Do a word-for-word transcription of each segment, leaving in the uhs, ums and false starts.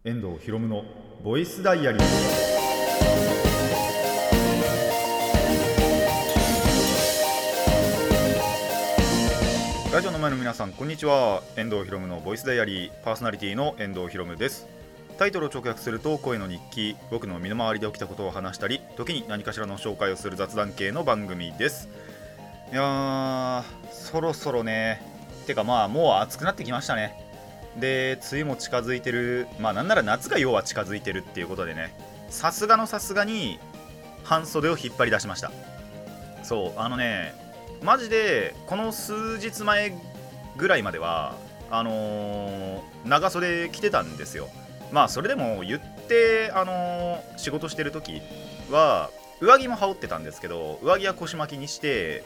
遠藤ひろむのボイスダイアリー。ラジオの前の皆さん、こんにちは。遠藤ひろむのボイスダイアリーパーソナリティの遠藤ひろむです。タイトルを直訳すると声の日記、僕の身の回りで起きたことを話したり、時に何かしらの紹介をする雑談系の番組です。いやー、そろそろね、てかまあもう暑くなってきましたね。で、梅雨も近づいてる、まあなんなら夏が要は近づいてるっていうことでね、さすがのさすがに半袖を引っ張り出しました。そう、あのね、マジでこの数日前ぐらいまではあのー、長袖着てたんですよ。まあそれでも言って、あのー、仕事してる時は上着も羽織ってたんですけど、上着は腰巻きにして、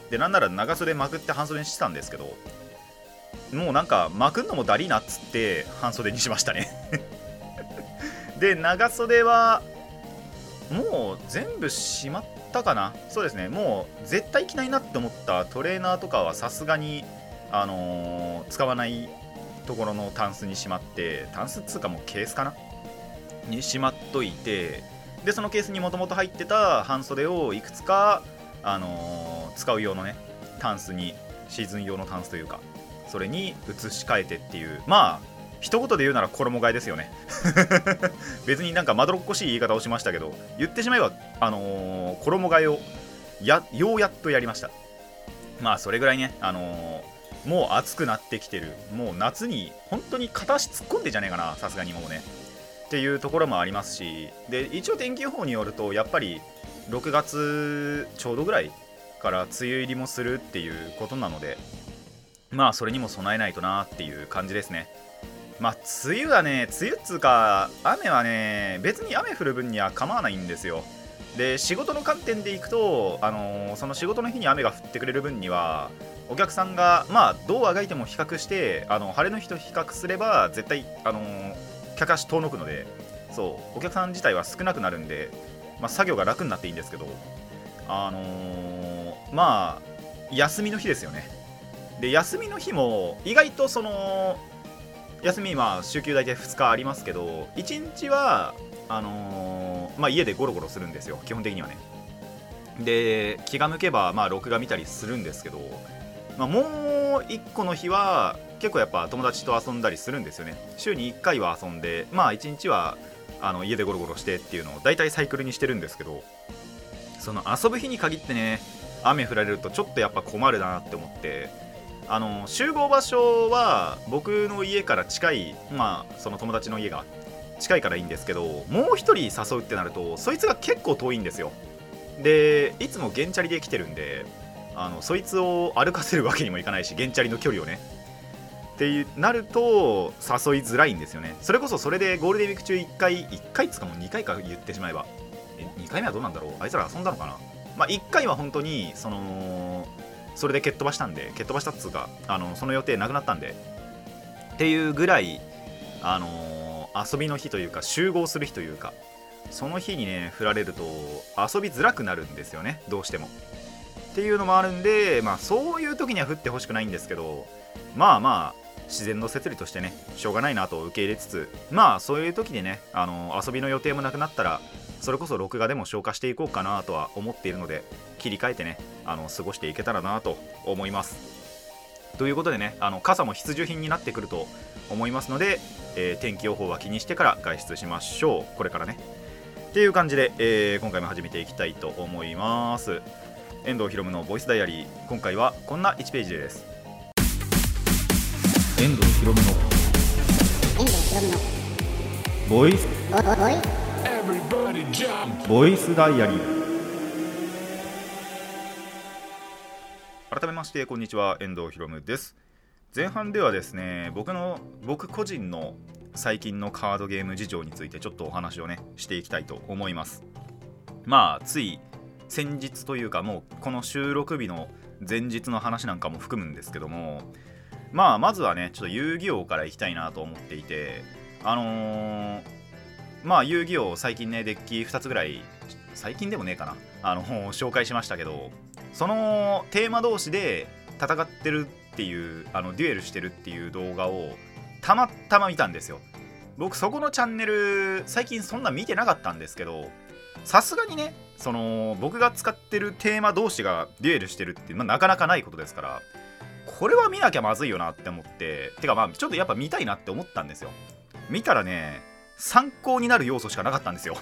でなんなら長袖まくって半袖にしてたんですけど、もうなんか巻くのもだりーなっつって半袖にしましたねで、長袖はもう全部しまったかな。そうですね、もう絶対着ないなって思ったトレーナーとかはさすがに、あのー、使わないところのタンスにしまって、タンスっつうかもうケースかなにしまっといて、でそのケースにもともと入ってた半袖をいくつか、あのー、使う用のねタンスに、シーズン用のタンスというかそれに移し替えてっていう、まあ一言で言うなら衣替えですよね別になんかまどろっこしい言い方をしましたけど、言ってしまえば、あのー、衣替えをやようやっとやりました。まあそれぐらいね、あのー、もう暑くなってきてる、もう夏に本当に片足突っ込んでんじゃねえかな、さすがにもうねっていうところもありますし、で一応天気予報によるとやっぱりろくがつちょうどぐらいから梅雨入りもするっていうことなので、まあそれにも備えないとなっていう感じですね。まあ梅雨はね、梅雨っつうか雨はね、別に雨降る分には構わないんですよ。で仕事の観点でいくと、あのー、その仕事の日に雨が降ってくれる分にはお客さんがまあどうあがいても比較して、あの晴れの日と比較すれば絶対、あのー、客足遠のくので、そうお客さん自体は少なくなるんで、まあ、作業が楽になっていいんですけど、あのー、まあ休みの日ですよね。で休みの日も意外とその休みは週休大体ふつかありますけど、いちにちはあのーまあ、家でゴロゴロするんですよ、基本的にはね。で気が向けばまあ録画見たりするんですけど、まあ、もういっこの日は結構やっぱ友達と遊んだりするんですよね。週にいっかいは遊んで、まあいちにちはあの家でゴロゴロしてっていうのを大体サイクルにしてるんですけど、その遊ぶ日に限ってね、雨降られるとちょっとやっぱ困るなって思って、あの集合場所は僕の家から近い、まあその友達の家が近いからいいんですけど、もう一人誘うってなるとそいつが結構遠いんですよ。でいつも原チャリで来てるんで、あのそいつを歩かせるわけにもいかないし、原チャリの距離をねってなると誘いづらいんですよね。それこそそれでゴールデンウィーク中いっかいいっかいっつうかもうにかいか言ってしまえば、えにかいめはどうなんだろう、あいつら遊んだのかな。まあいっかいは本当にそのそれで蹴っ飛ばしたんで、蹴っ飛ばしたっつうか、あのその予定なくなったんでっていうぐらい、あのー、遊びの日というか集合する日というか、その日にね振られると遊びづらくなるんですよね、どうしてもっていうのもあるんで、まあそういう時には降ってほしくないんですけど、まあまあ自然の摂理としてねしょうがないなと受け入れつつ、まあそういう時にね、あのー、遊びの予定もなくなったらそれこそ録画でも消化していこうかなとは思っているので、切り替えてね、あの過ごしていけたらなと思います。ということでね、あの傘も必需品になってくると思いますので、えー、天気予報は気にしてから外出しましょう、これからねっていう感じで、えー、今回も始めていきたいと思います。遠藤ひろむのボイスダイアリー、今回はこんないちページです。遠藤ひろむのボイスボイスダイアリー。改めましてこんにちは、遠藤ひろむです。前半ではですね、僕の僕個人の最近のカードゲーム事情についてちょっとお話をねしていきたいと思います。まあつい先日というか、もうこの収録日の前日の話なんかも含むんですけども、まあまずはねちょっと遊戯王からいきたいなと思っていて、あのー、まあ遊戯王最近ねデッキふたつぐらい、最近でもねえかな、あの紹介しましたけど、そのテーマ同士で戦ってるっていう、あのデュエルしてるっていう動画をたまたま見たんですよ。 僕そこのチャンネル最近そんな見てなかったんですけど、さすがにね、その僕が使ってるテーマ同士がデュエルしてるって、まあ、なかなかないことですから、これは見なきゃまずいよなって思って、てかまあちょっとやっぱ見たいなって思ったんですよ。見たらね、参考になる要素しかなかったんですよ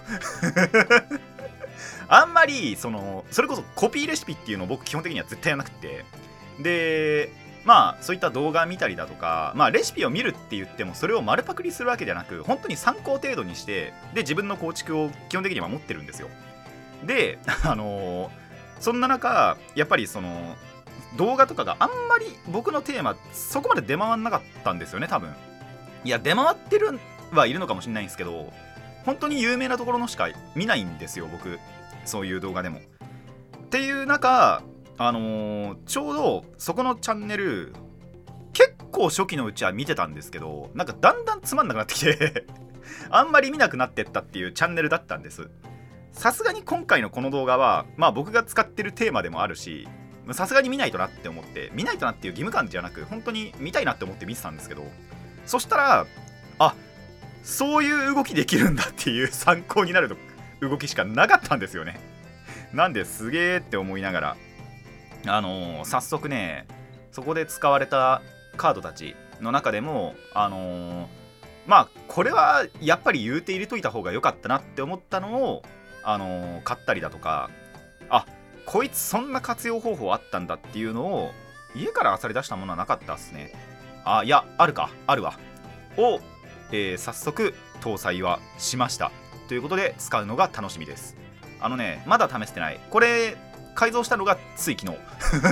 あんまりそのそれこそコピーレシピっていうのを僕基本的には絶対やらなくて、でまあそういった動画見たりだとか、まあレシピを見るって言ってもそれを丸パクリするわけじゃなく、本当に参考程度にして、で自分の構築を基本的には守ってるんですよ。であのー、そんな中やっぱりその動画とかがあんまり僕のテーマそこまで出回んなかったんですよね、多分。いや出回ってるはいるのかもしれないんですけど、本当に有名なところのしか見ないんですよ、僕。そういう動画でも。っていう中、あのー、ちょうどそこのチャンネル結構初期のうちは見てたんですけど、なんかだんだんつまんなくなってきてあんまり見なくなってったっていうチャンネルだったんです。さすがに今回のこの動画はまあ僕が使ってるテーマでもあるし、さすがに見ないとなって思って、見ないとなっていう義務感じゃなく本当に見たいなって思って見てたんですけど、そしたらあ、そういう動きできるんだっていう参考になる動きしかなかったんですよね。なんですげーって思いながら、あのー、早速ね、そこで使われたカードたちの中でも、あのー、まあこれはやっぱり言うて入れといた方が良かったなって思ったのを、あのー、買ったりだとか、あ、こいつそんな活用方法あったんだっていうのを家から漁り出したものはなかったっすね。あ、いや、あるか、あるわを、えー、早速搭載はしましたということで、使うのが楽しみです。あのね、まだ試してない。これ改造したのがつい昨日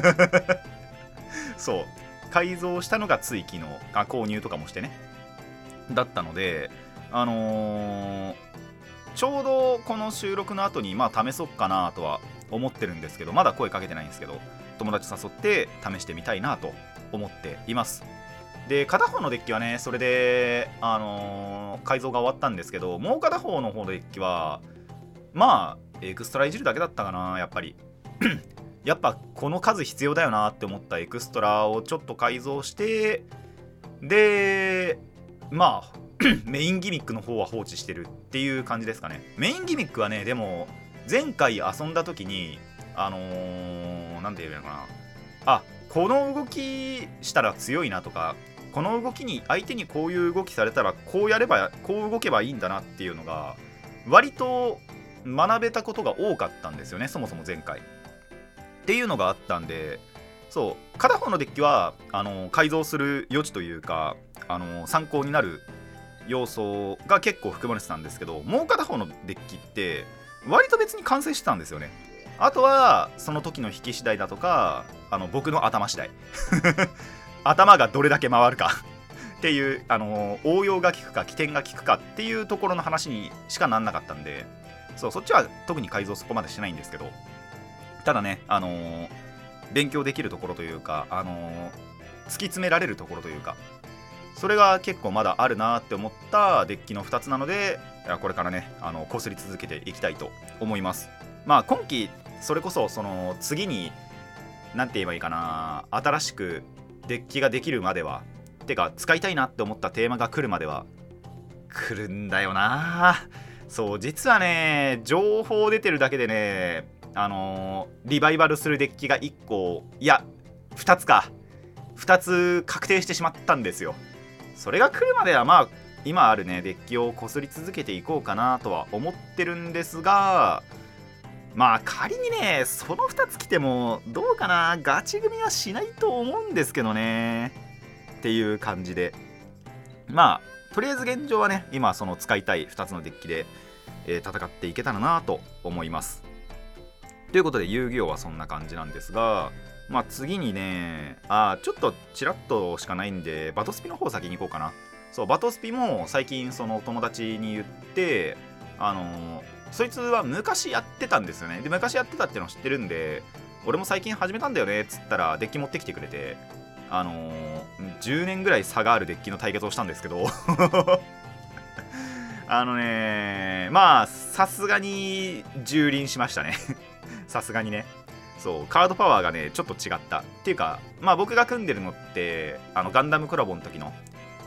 そう改造したのがつい昨日、あ、購入とかもしてね、だったので、あのー、ちょうどこの収録の後にまあ試そうかなとは思ってるんですけど、まだ声かけてないんですけど、友達誘って試してみたいなと思っています。で片方のデッキはね、それで、あのー、改造が終わったんですけど、もう片方の方のデッキはまあエクストラいじるだけだったかな。やっぱりやっぱこの数必要だよなって思ったエクストラをちょっと改造して、でまあメインギミックの方は放置してるっていう感じですかね。メインギミックはね、でも前回遊んだ時にあのー、なんて言うのかな、あ、この動きしたら強いなとか、この動きに相手にこういう動きされたらこうやればこう動けばいいんだなっていうのが割と学べたことが多かったんですよね、そもそも前回っていうのがあったんで、そう片方のデッキはあの改造する余地というか、あの参考になる要素が結構含まれてたんですけど、もう片方のデッキって割と別に完成してたんですよね。あとはその時の引き次第だとか、あの僕の頭次第頭がどれだけ回るかっていう、あの応用が効くか起点が効くかっていうところの話にしかなんなかったんで、そうそっちは特に改造そこまでしてないんですけど、ただね、あのー、勉強できるところというか、あのー、突き詰められるところというか、それが結構まだあるなって思ったデッキのふたつなので、これからね、あのこすり続けていきたいと思います。まあ今期それこそその次に何て言えばいいかな、新しくデッキができるまでは、てか使いたいなって思ったテーマが来るまでは来るんだよな。そう実はね、情報出てるだけでね、あのー、リバイバルするデッキがいっこ、いやふたつか、ふたつ確定してしまったんですよ。それが来るまではまあ今あるねデッキをこすり続けていこうかなとは思ってるんですが、まあ仮にねそのふたつ来てもどうかな、ガチ組はしないと思うんですけどねっていう感じで、まあとりあえず現状はね、今その使いたいふたつのデッキで、えー、戦っていけたらなと思います。ということで遊戯王はそんな感じなんですが、まあ次にね、あちょっとチラッとしかないんでバトスピの方先に行こうかな。そうバトスピも最近その友達に言って、あのー、そいつは昔やってたんですよね。で昔やってたっていうのを知ってるんで、俺も最近始めたんだよねっつったらデッキ持ってきてくれて、あのー、じゅうねんぐらい差があるデッキの対決をしたんですけどあのねまあさすがに蹂躙しましたねさすがにね。そうカードパワーがねちょっと違ったっていうか、まあ僕が組んでるのってあのガンダムコラボの時の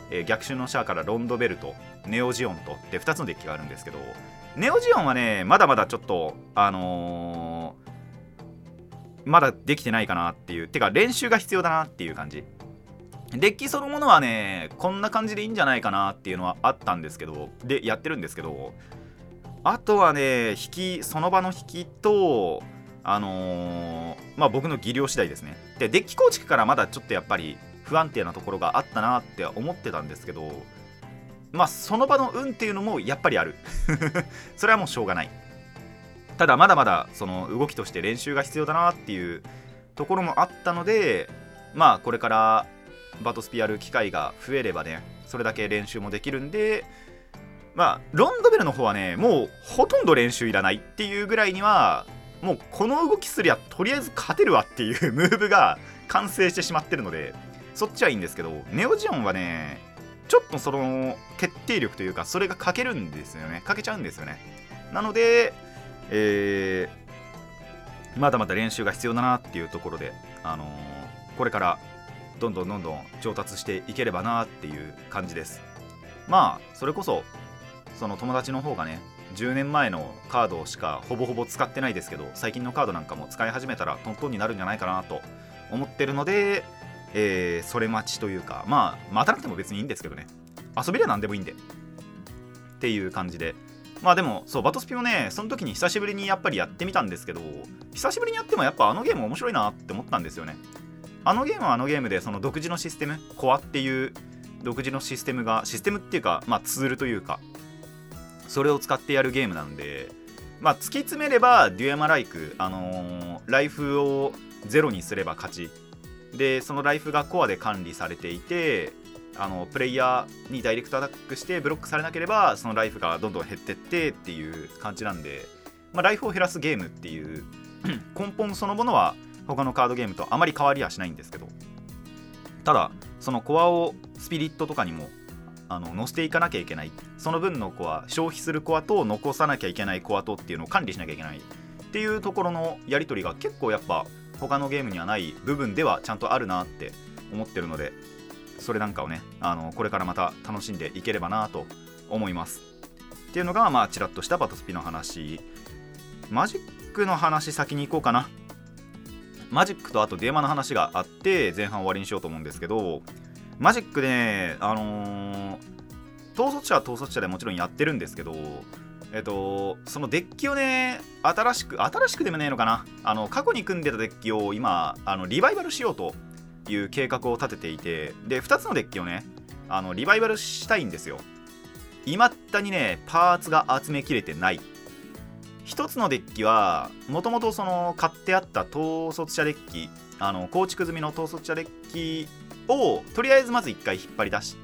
えー、逆襲のシャアからロンドベルト、ネオジオンとってふたつのデッキがあるんですけど、ネオジオンはねまだまだちょっとあのー、まだできてないかなっていう、てか練習が必要だなっていう感じ。デッキそのものはねこんな感じでいいんじゃないかなっていうのはあったんですけど、でやってるんですけど、あとはね引き、その場の引きとあのー、まあ僕の技量次第ですね。でデッキ構築からまだちょっとやっぱり不安定なところがあったなって思ってたんですけど、まあその場の運っていうのもやっぱりあるそれはもうしょうがない。ただまだまだその動きとして練習が必要だなっていうところもあったので、まあこれからバトスピやる機会が増えればねそれだけ練習もできるんで、まあロンドベルの方はねもうほとんど練習いらないっていうぐらいには、もうこの動きすりゃとりあえず勝てるわっていうムーブが完成してしまってるので、そっちはいいんですけど、ネオジオンはねちょっとその決定力というかそれが欠けるんですよね、欠けちゃうんですよね。なので、えー、まだまだ練習が必要だなっていうところで、あのー、これからどんどんどんどん上達していければなっていう感じです。まあそれこそその友達の方がねじゅうねんまえのカードしかほぼほぼ使ってないですけど、最近のカードなんかも使い始めたらトントンになるんじゃないかなと思ってるので、えー、それ待ちというか、まあ待たなくても別にいいんですけどね、遊びりゃ何でもいいんでっていう感じで、まあでもそうバトスピもねその時に久しぶりにやっぱりやってみたんですけど、久しぶりにやってもやっぱあのゲーム面白いなって思ったんですよね。あのゲームはあのゲームでその独自のシステム、コアっていう独自のシステムが、システムっていうかまあツールというかそれを使ってやるゲームなんで、まあ突き詰めればデュエマライク、あのー、ライフをゼロにすれば勝ちで、そのライフがコアで管理されていて、あのプレイヤーにダイレクトアタックしてブロックされなければそのライフがどんどん減ってってっていう感じなんで、まあ、ライフを減らすゲームっていう根本そのものは他のカードゲームとあまり変わりはしないんですけど、ただそのコアをスピリットとかにもあの乗せていかなきゃいけない、その分のコア、消費するコアと残さなきゃいけないコアとっていうのを管理しなきゃいけないっていうところのやり取りが結構やっぱ他のゲームにはない部分ではちゃんとあるなって思ってるので、それなんかをねあのこれからまた楽しんでいければなと思いますっていうのが、まあちらっとしたバトスピの話。マジックの話先に行こうかな。マジックとあとデュエマの話があって前半終わりにしようと思うんですけど、マジックでねあのー、統率者は統率者でもちろんやってるんですけど、えっとそのデッキをね新しく新しくでもねえのかな、あの過去に組んでたデッキを今あのリバイバルしようという計画を立てていて、でふたつのデッキをねあのリバイバルしたいんですよ。未だにねパーツが集めきれてない。ひとつのデッキはもともとその買ってあった統率者デッキ、あの構築済みの統率者デッキをとりあえずまずいっかい引っ張り出して、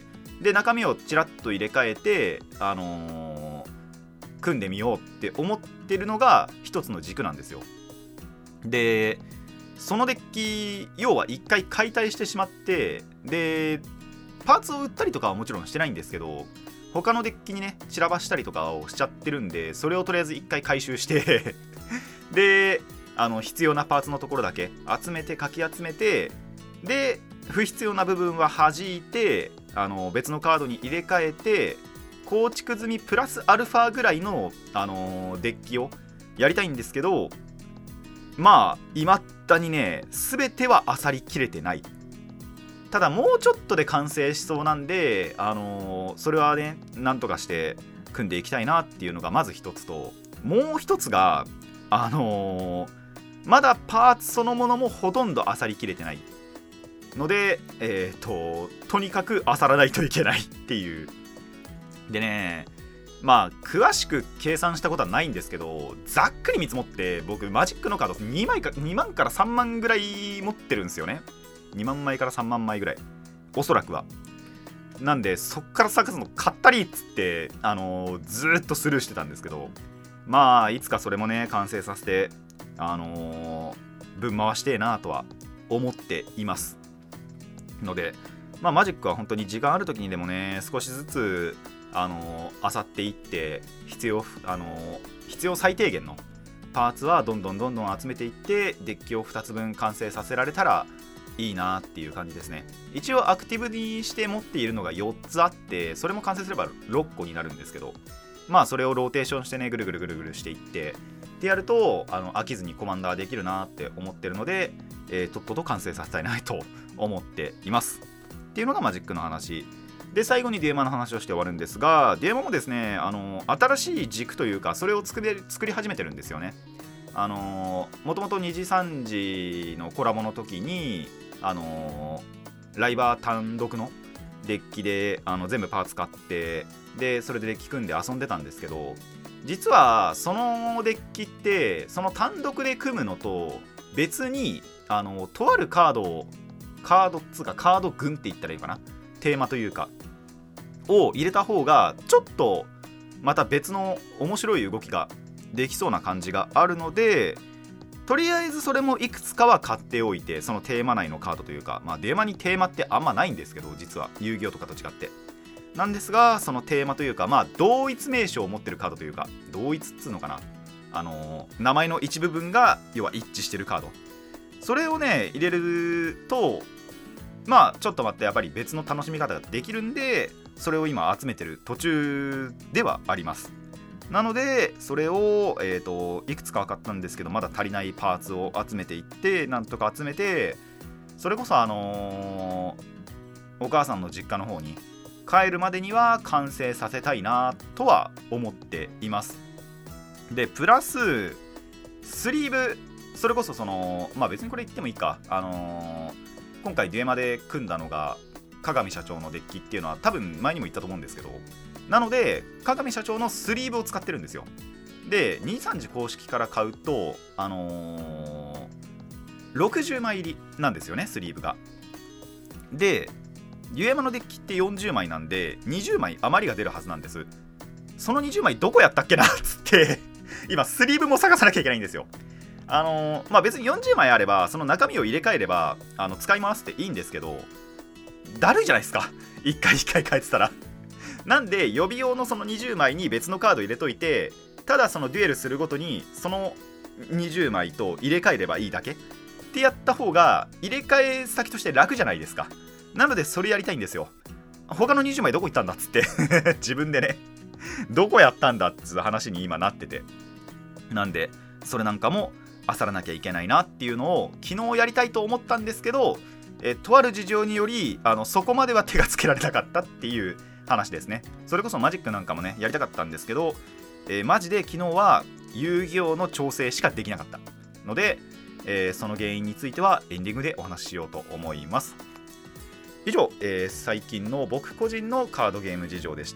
で中身をちらっと入れ替えて、あのー、組んでみようって思ってるのがひとつの軸なんですよ。でそのデッキ要はいっかい解体してしまって、でパーツを売ったりとかはもちろんしてないんですけど、他のデッキにね散らばしたりとかをしちゃってるんで、それをとりあえずいっかい回収してであの必要なパーツのところだけ集めてかき集めて、で不必要な部分は弾いてあの別のカードに入れ替えて構築済みプラスアルファぐらいの、あのー、デッキをやりたいんですけど、まあ未だにね全ては漁りきれてない。ただもうちょっとで完成しそうなんで、あのー、それはねなんとかして組んでいきたいなっていうのがまず一つと、もう一つがあのー、まだパーツそのものもほとんど漁りきれてないので、えーととにかく漁らないといけないっていう。でねまあ詳しく計算したことはないんですけど、ざっくり見積もって僕マジックのカードにまいかにまんからさんまんぐらい持ってるんですよね。にまんまいからさんまんまいぐらいおそらくは。なんでそっから探すの買ったりっつって、あのー、ずーっとスルーしてたんですけど、まあいつかそれもね完成させて、あのー、分回してえなとは思っていますので、まあマジックは本当に時間ある時にでもね少しずつあのー、漁っていって必要、あのー、必要最低限のパーツはどんどんどんどん集めていってデッキをふたつぶん完成させられたらいいなっていう感じですね。一応アクティブにして持っているのがよっつあって、それも完成すればろっこになるんですけど、まあそれをローテーションしてね、ぐるぐるぐるぐるしていってでやると、あの飽きずにコマンダーできるなって思ってるので、えー、とっとと完成させたいなと思っていますっていうのがマジックの話で、最後にデュエマの話をして終わるんですが、デュエマもですね、あの新しい軸というか、それを作れ作り始めてるんですよね。あのもともとにじさんじのコラボの時に、あのライバー単独のデッキであの全部パーツ買って、でそれでデッキ組んで遊んでたんですけど、実はそのデッキってその単独で組むのと別に、あのとあるカードをカードっつうかカード群って言ったらいいかな、テーマというかを入れた方がちょっとまた別の面白い動きができそうな感じがあるので、とりあえずそれもいくつかは買っておいて、そのテーマ内のカードというか、まあデーマにテーマってあんまないんですけど、実は遊戯王とかと違ってなんですが、そのテーマというか、まあ同一名称を持ってるカードというか、同一っつうのかな、あのー、名前の一部分が要は一致してるカード、それをね入れると、まあちょっと待って、やっぱり別の楽しみ方ができるんで、それを今集めてる途中ではあります。なのでそれを、えーと、いくつか買ったんですけど、まだ足りないパーツを集めていって、なんとか集めて、それこそあのー、お母さんの実家の方に帰るまでには完成させたいなとは思っています。でプラススリーブ、それこそそのまあ別にこれ言ってもいいか、あのー、今回デュエマで組んだのが鏡社長のデッキっていうのは多分前にも言ったと思うんですけど、なので鏡社長のスリーブを使ってるんですよ。でにじゅうさんじ公式から買うと、あのー、ろくじゅうまい入りなんですよね、スリーブが。でデュエマのデッキってよんじゅうまいなんでにじゅうまい余りが出るはずなんです。そのにじゅうまいどこやったっけなっつって今スリーブも探さなきゃいけないんですよ。あのー、まあ別によんじゅうまいあればその中身を入れ替えればあの使い回していいんですけど、だるいじゃないですか、いっかいいっかい変えてたら。なんで予備用のそのにじゅうまいに別のカード入れといて、ただそのデュエルするごとにそのにじゅうまいと入れ替えればいいだけってやった方が入れ替え先として楽じゃないですか。なのでそれやりたいんですよ。他のにじゅうまいどこ行ったんだっつって自分でねどこやったんだっつう話に今なってて、なんでそれなんかも漁らなきゃいけないなっていうのを昨日やりたいと思ったんですけど、えとある事情によりあのそこまでは手がつけられなかったっていう話ですね。それこそマジックなんかもねやりたかったんですけど、えー、マジで昨日は遊戯王の調整しかできなかったので、えー、その原因についてはエンディングでお話ししようと思います。以上、えー、最近の僕個人のカードゲーム事情でした。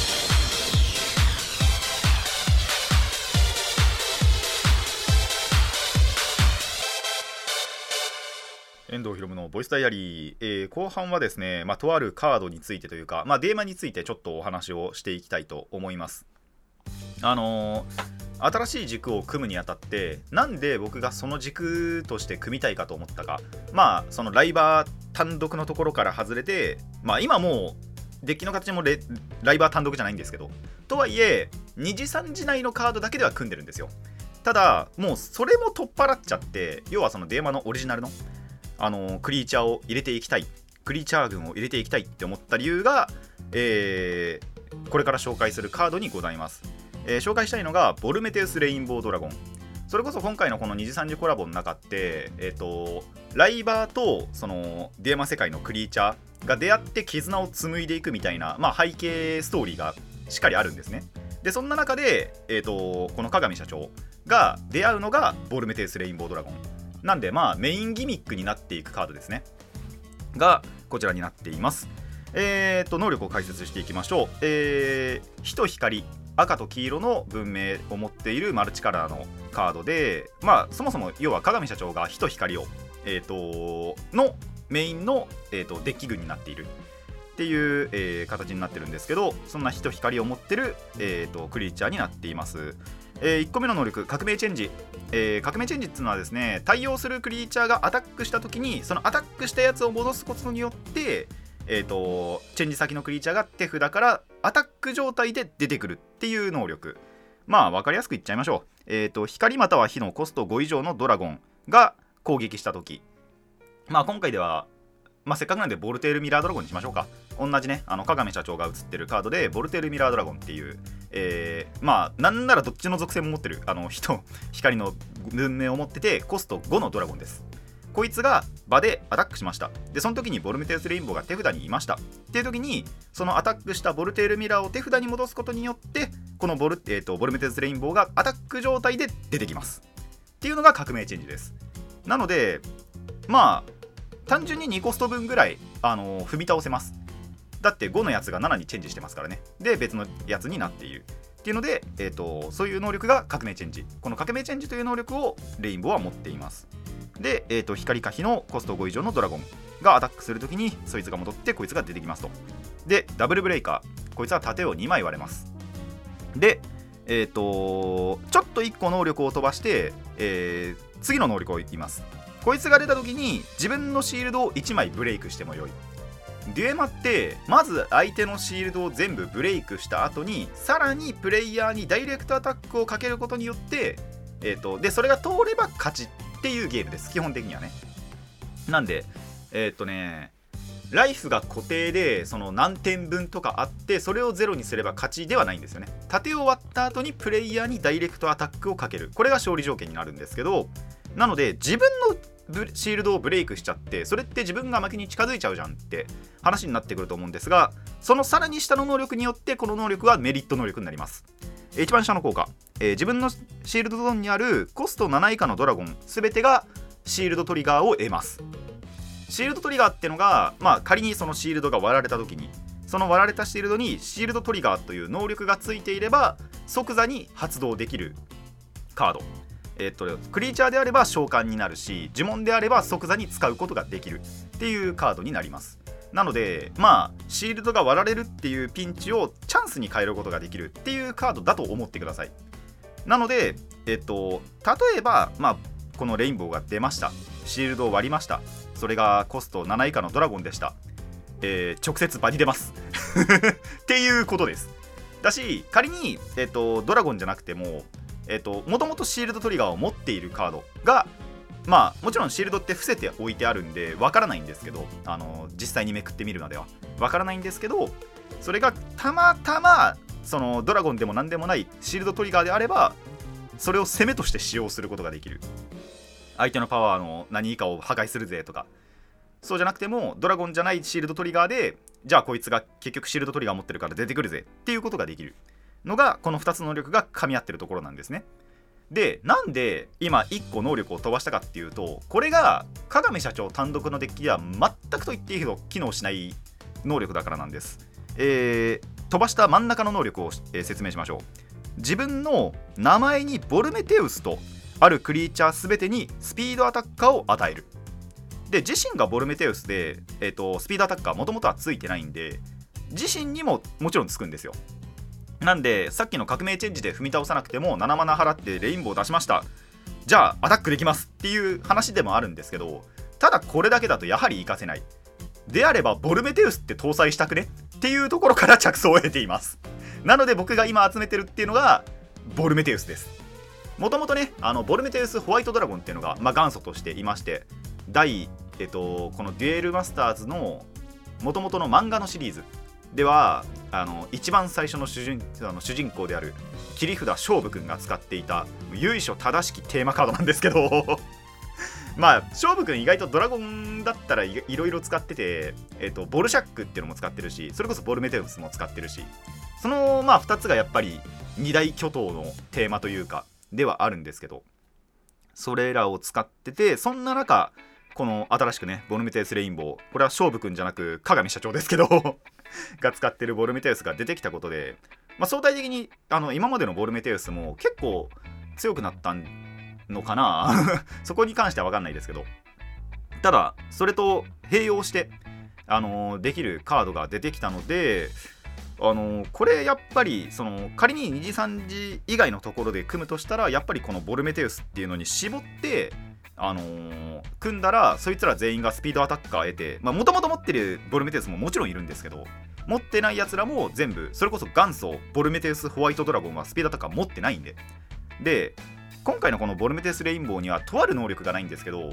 遠藤ひろむのボイスダイアリー、えー、後半はですね、まあ、とあるカードについてというか、まあ、デーマについてちょっとお話をしていきたいと思います。あのー、新しい軸を組むにあたってなんで僕がその軸として組みたいかと思ったか、まあそのライバー単独のところから外れて、まあ今もうデッキの形もレライバー単独じゃないんですけど、とはいえに次さん次内のカードだけでは組んでるんですよ。ただもうそれも取っ払っちゃって、要はそのデーマのオリジナルのあのクリーチャーを入れていきたい、クリーチャー群を入れていきたいって思った理由が、えー、これから紹介するカードにございます。えー、紹介したいのがボルメテウスレインボードラゴン。それこそ今回のこのに次さん次コラボの中って、えーと、ライバーとそのデーマ世界のクリーチャーが出会って絆を紡いでいくみたいな、まあ、背景ストーリーがしっかりあるんですね。でそんな中で、えーと、この鏡社長が出会うのがボルメテウスレインボードラゴンなんで、まあメインギミックになっていくカードですねがこちらになっています。えーと能力を解説していきましょう。えー、火と光、赤と黄色の文明を持っているマルチカラーのカードで、まあそもそも要は鏡社長が火と光を、えー、とのメインの、えー、とデッキ群になっているっていう、えー、形になってるんですけど、そんな火と光を持ってる、えー、とクリーチャーになっています。えー、いっこめの能力、革命チェンジ。えー、革命チェンジっていうのはですね、対応するクリーチャーがアタックした時にそのアタックしたやつを戻すことによって、えーと、チェンジ先のクリーチャーが手札からアタック状態で出てくるっていう能力。まあ分かりやすく言っちゃいましょう。えーと、光または火のコストご以上のドラゴンが攻撃した時、 まあ今回では、まあ、せっかくなんでボルテールミラードラゴンにしましょうか。同じね、あの鏡社長が写ってるカードでボルテールミラードラゴンっていう、えー、まあなんならどっちの属性も持ってる、あの人光の文明を持っててコストごのドラゴンです。こいつが場でアタックしました。でその時にボルメテウスレインボーが手札にいましたっていう時に、そのアタックしたボルテールミラーを手札に戻すことによってこのボル、えーと、ボルメテウスレインボーがアタック状態で出てきますっていうのが革命チェンジです。なのでまあ単純ににコスト分ぐらい、あのー、踏み倒せます。だってごのやつがななにチェンジしてますからね。で別のやつになっているっていうので、えーと、そういう能力が革命チェンジ。この革命チェンジという能力をレインボーは持っています。で、えーと、光可否のコストご以上のドラゴンがアタックするときにそいつが戻ってこいつが出てきますと。でダブルブレイカー、こいつは盾をにまい割れます。でえっ、ー、とちょっといっこ能力を飛ばして、えー、次の能力を言います。こいつが出たときに自分のシールドをいちまいブレイクしてもよい。デュエマってまず相手のシールドを全部ブレイクした後にさらにプレイヤーにダイレクトアタックをかけることによって、えー、とでそれが通れば勝ちっていうゲームです、基本的にはね。なんでえー、っとねライフが固定でその何点分とかあって、それをゼロにすれば勝ちではないんですよね。盾を割った後にプレイヤーにダイレクトアタックをかける、これが勝利条件になるんですけど、なので自分のシールドをブレイクしちゃって、それって自分が負けに近づいちゃうじゃんって話になってくると思うんですが、そのさらに下の能力によってこの能力はメリット能力になります。一番下の効果、えー、自分のシールドゾーンにあるコストなな以下のドラゴン全てがシールドトリガーを得ます。シールドトリガーってのが、まあ、仮にそのシールドが割られた時にその割られたシールドにシールドトリガーという能力がついていれば即座に発動できるカード。えー、っとクリーチャーであれば召喚になるし、呪文であれば即座に使うことができるっていうカードになります。なのでまあシールドが割られるっていうピンチをチャンスに変えることができるっていうカードだと思ってください。なのでえっと例えばまあこのレインボーが出ました、シールドを割りました、それがコストなな以下のドラゴンでした、えー、直接場に出ますっていうことです。だし仮に、えっと、ドラゴンじゃなくてもえっともともとシールドトリガーを持っているカードが、まあもちろんシールドって伏せて置いてあるんでわからないんですけど、あの実際にめくってみるまではわからないんですけど、それがたまたまそのドラゴンでも何でもないシールドトリガーであればそれを攻めとして使用することができる。相手のパワーの何以下を破壊するぜとか、そうじゃなくてもドラゴンじゃないシールドトリガーで、じゃあこいつが結局シールドトリガー持ってるから出てくるぜっていうことができるのが、このふたつの能力が噛み合ってるところなんですね。でなんで今いっこ能力を飛ばしたかっていうと、これが鏡社長単独のデッキでは全くと言っていいけど機能しない能力だからなんです。えー、飛ばした真ん中の能力を、えー、説明しましょう。自分の名前にボルメテウスとあるクリーチャー全てにスピードアタッカーを与える。で自身がボルメテウスで、えーと、スピードアタッカーもともとはついてないんで自身にももちろんつくんですよ。なんでさっきの革命チェンジで踏み倒さなくてもななマナ払ってレインボー出しました、じゃあアタックできますっていう話でもあるんですけど、ただこれだけだとやはり活かせない。であればボルメテウスって搭載したくねっていうところから着想を得ています。なので僕が今集めてるっていうのがボルメテウスです。もともとね、あのボルメテウスホワイトドラゴンっていうのが、まあ、元祖としていまして、第、えっと、このデュエルマスターズのもともとの漫画のシリーズではあの一番最初の 主人、あの主人公である切り札勝負くんが使っていた由緒正しきテーマカードなんですけどまあ勝負くん意外とドラゴンだったら い, いろいろ使ってて、えっと、ボルシャックっていうのも使ってるし、それこそボルメテウスも使ってるし、そのまあふたつがやっぱり二大巨頭のテーマというかではあるんですけど、それらを使ってて、そんな中この新しくねボルメテウスレインボー、これは勝負くんじゃなく鏡社長ですけどが使ってるボルメテウスが出てきたことで、まあ、相対的にあの今までのボルメテウスも結構強くなったのかなそこに関しては分かんないですけど、ただそれと併用して、あのー、できるカードが出てきたので、あのー、これやっぱりその仮にに次さん次以外のところで組むとしたら、やっぱりこのボルメテウスっていうのに絞ってあのー、組んだらそいつら全員がスピードアタッカー得て、もともと持ってるボルメテウスももちろんいるんですけど、持ってないやつらも全部、それこそ元祖ボルメテウスホワイトドラゴンはスピードアタッカー持ってないんで、で今回のこのボルメテウスレインボーにはとある能力がないんですけど、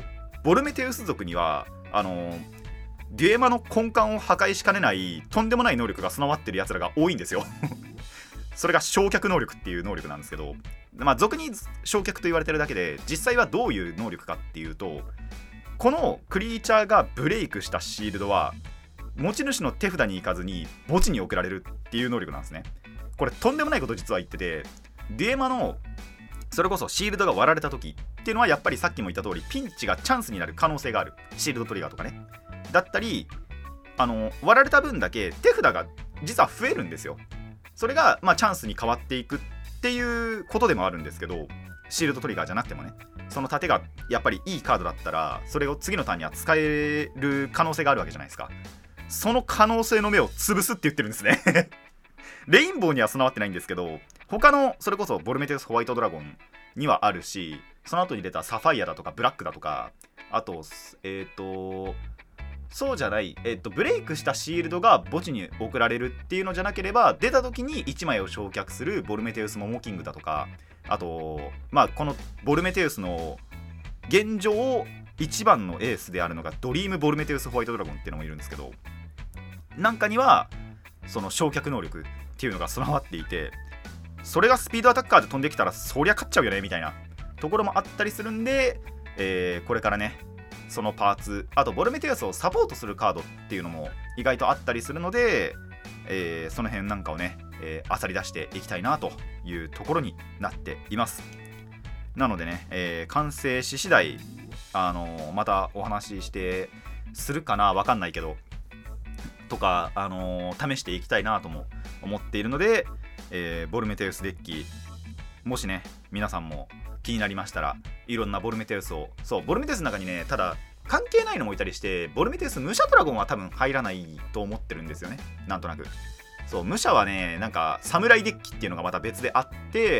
ボルメテウス族にはあのデュエマの根幹を破壊しかねないとんでもない能力が備わってるやつらが多いんですよそれが焼却能力っていう能力なんですけど、まあ俗に焼却と言われてるだけで実際はどういう能力かっていうと、このクリーチャーがブレイクしたシールドは持ち主の手札に行かずに墓地に送られるっていう能力なんですね。これとんでもないこと実は言ってて、デュエマのそれこそシールドが割られた時っていうのはやっぱりさっきも言った通りピンチがチャンスになる可能性がある。シールドトリガーとかねだったり、あの割られた分だけ手札が実は増えるんですよ。それがまあチャンスに変わっていくっていうことでもあるんですけど、シールドトリガーじゃなくてもね、その盾がやっぱりいいカードだったらそれを次のターンには使える可能性があるわけじゃないですか。その可能性の目を潰すって言ってるんですねレインボーには備わってないんですけど、他のそれこそボルメテウスホワイトドラゴンにはあるし、その後に出たサファイアだとかブラックだとか、あとえっ、ー、とそうじゃない、えっ、ー、とブレイクしたシールドが墓地に送られるっていうのじゃなければ、出た時にいちまいを焼却するボルメテウスモモキングだとか、あとまあこのボルメテウスの現状一番のエースであるのがドリームボルメテウスホワイトドラゴンっていうのもいるんですけど、なんかにはその焼却能力っていうのが備わっていて、それがスピードアタッカーで飛んできたらそりゃ勝っちゃうよねみたいなところもあったりするんで、えー、これからねそのパーツ、あとボルメテウスをサポートするカードっていうのも意外とあったりするので、えー、その辺なんかをね、えー、漁り出していきたいなというところになっています。なのでね、えー、完成し次第、あのー、またお話ししてするかな、わかんないけどとか、あのー、試していきたいなとも思っているので、えー、ボルメテウスデッキもしね皆さんも気になりましたら、いろんなボルメテウスを、そうボルメテウスの中にねただ関係ないのもいたりして、ボルメテウス武者ドラゴンは多分入らないと思ってるんですよね、なんとなく。そう武者はねなんか侍デッキっていうのがまた別であって、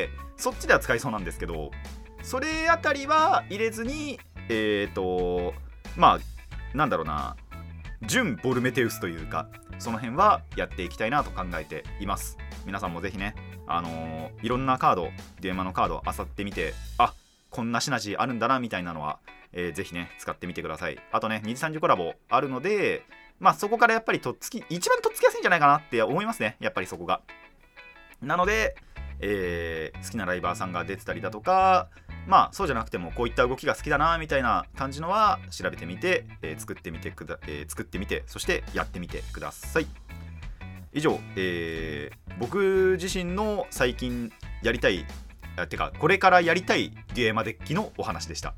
そっちでは使いそうなんですけど、それあたりは入れずに、えーとまあなんだろうな、純ボルメテウスというか、その辺はやっていきたいなと考えています。皆さんもぜひね、あのー、いろんなカード、デュエマのカードを漁ってみて、あ、こんなシナジーあるんだなみたいなのは、えー、ぜひね使ってみてください。あとね、二次三次コラボあるので、まあそこからやっぱりとっつき一番とっつきやすいんじゃないかなって思いますね、やっぱりそこが。なので、えー、好きなライバーさんが出てたりだとか、まあそうじゃなくてもこういった動きが好きだなみたいな感じのは調べてみて、えー、作ってみてくだ、えー、作ってみて、そしてやってみてください。以上、えー、僕自身の最近やりたい、あ、てかこれからやりたいデュエマデッキのお話でした。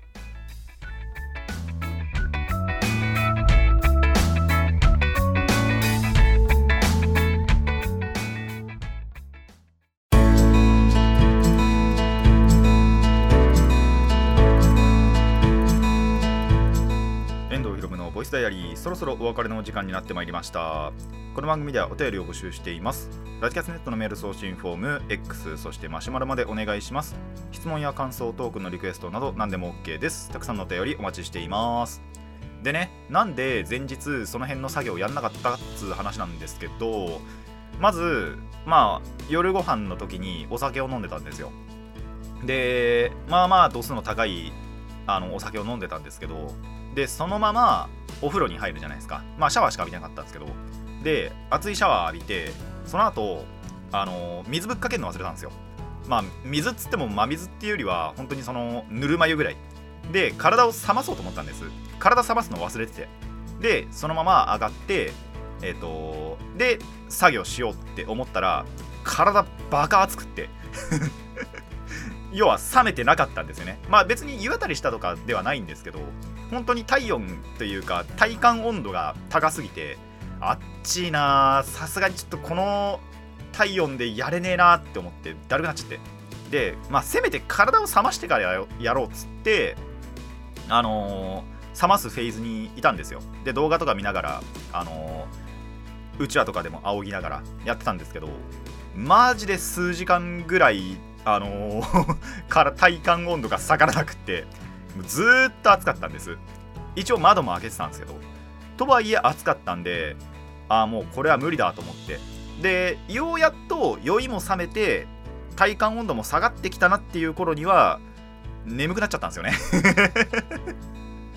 ボイスダイアリー、そろそろお別れの時間になってまいりました。この番組ではお便りを募集しています。ラジキャスネットのメール送信フォーム、 X、 そしてマシュマロまでお願いします。質問や感想、トークのリクエストなど何でも OK です。たくさんのお便りお待ちしています。でね、なんで前日その辺の作業やんなかったっつう話なんですけど、まずまあ夜ご飯の時にお酒を飲んでたんですよ。でまあまあ度数の高いあのお酒を飲んでたんですけど、でそのままお風呂に入るじゃないですか。まあシャワーしか浴びなかったんですけど、で熱いシャワー浴びて、その後あの水ぶっかけるの忘れたんですよ。まあ水っつっても真水っていうよりは本当にそのぬるま湯ぐらいで体を冷まそうと思ったんです。体冷ますの忘れてて、でそのまま上がってえっ、ー、とで作業しようって思ったら体バカ熱くって要は冷めてなかったんですよね。まあ別に湯あたりしたとかではないんですけど、本当に体温というか体感温度が高すぎて、あっちいな、さすがにちょっとこの体温でやれねえなって思ってだるくなっちゃって、でまあせめて体を冷ましてからややろうっつってあのー、冷ますフェーズにいたんですよ。で動画とか見ながらあのー、うちわとかでも仰ぎながらやってたんですけど、マジで数時間ぐらいあのー、から体感温度が下がらなくって、ずーっと暑かったんです。一応窓も開けてたんですけど、とはいえ暑かったんで、ああもうこれは無理だと思って、でようやっと酔いも冷めて体感温度も下がってきたなっていう頃には眠くなっちゃったんですよね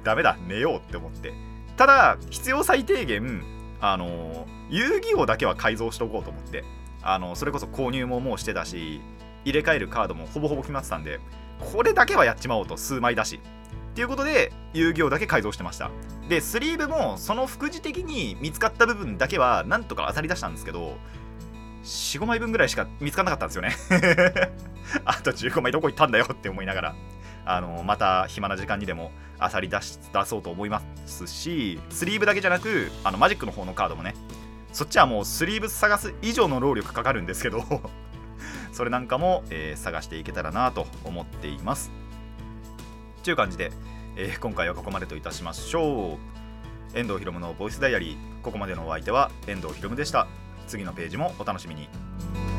ダメだ寝ようって思って、ただ必要最低限あの遊戯王だけは改造しとこうと思って、あのそれこそ購入ももうしてたし入れ替えるカードもほぼほぼ決まってたんで、これだけはやっちまおうと、数枚だしっていうことで遊戯王だけ改造してました。でスリーブもその副次的に見つかった部分だけはなんとか当たり出したんですけど、 よん,ご 枚分ぐらいしか見つからなかったんですよねあとじゅうごまいどこ行ったんだよって思いながら、あのまた暇な時間にでも当たり出し出そうと思いますし、スリーブだけじゃなくあのマジックの方のカードもね、そっちはもうスリーブ探す以上の労力かかるんですけどそれなんかも、えー、探していけたらなと思っていますという感じで、えー、今回はここまでといたしましょう。遠藤ひろむのボイスダイアリー、ここまでのお相手は遠藤ひろむでした。次のページもお楽しみに。